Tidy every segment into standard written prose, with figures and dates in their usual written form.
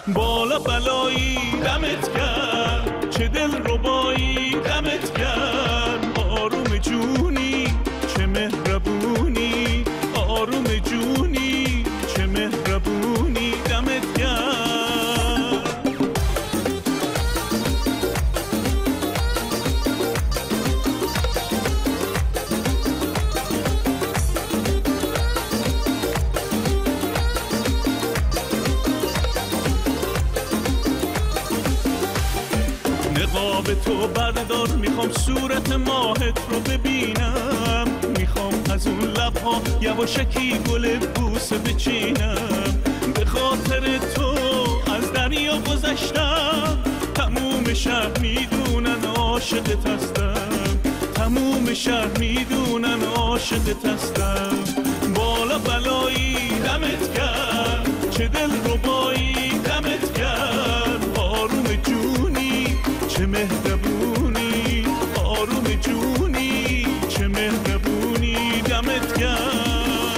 بالا بلایی دمت گرم، چه دل ربایی دمت گرم. آروم جونی چه مهربونی، آروم جونی چه مهربونی دمت گرم. نقاب تو بردار، میخوام صورت ماهت رو ببینم، میخوام از اون لبها یواشکی گل بوسه بچینم. به خاطر تو از دریا گذشتم، تموم شهر میدونن عاشقت هستم، تموم شهر میدونن عاشقت هستم. بالا بلایی دمت گرم، چه دل ربایی دمت گرم. آروم جونی چه مهربونی، آروم جونی چه مهربونی دمت گرم.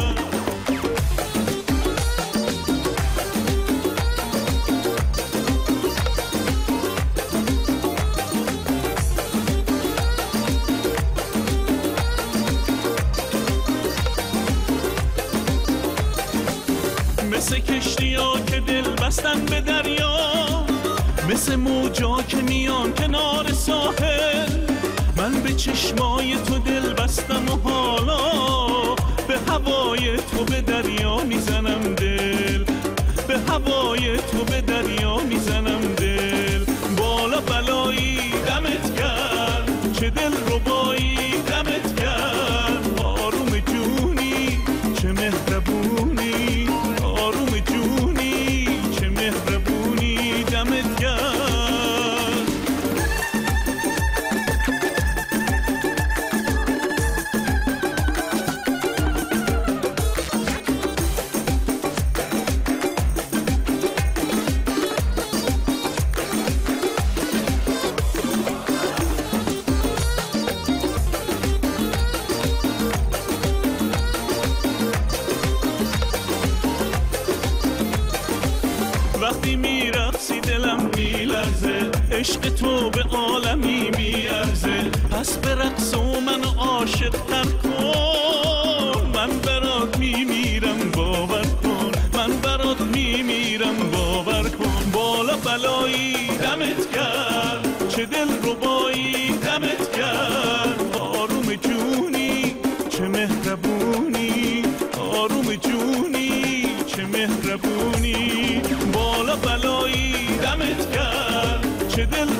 مثل کشتی ها که دل بستن به دریا، مثل موجا که میان کنار ساحل. من به چشمای تو دل بستم و حالا به هوای تو به دریا میزنم دل، به هوای تو به دریا میزنم دل. بالا بلایی دمت گرم، چه دل ربایی دمت گرم. آروم جونی چه مهربونی، آروم جونی چه مهربونی دمت گرم. وقتی میرقصی دلم میلرزه، عشق تو به عالمی میارزه. پس به رقص و منو عاشق تر کن، من برات میمیرم باور کن، من برات میمیرم باور کن. بالا بلایی دمت گرم، چه دل ربایی دمت گرم. آروم جونی چه مهربونی، آروم جونی چه مهربونی. بالا بلایی دمت گرم، چه دل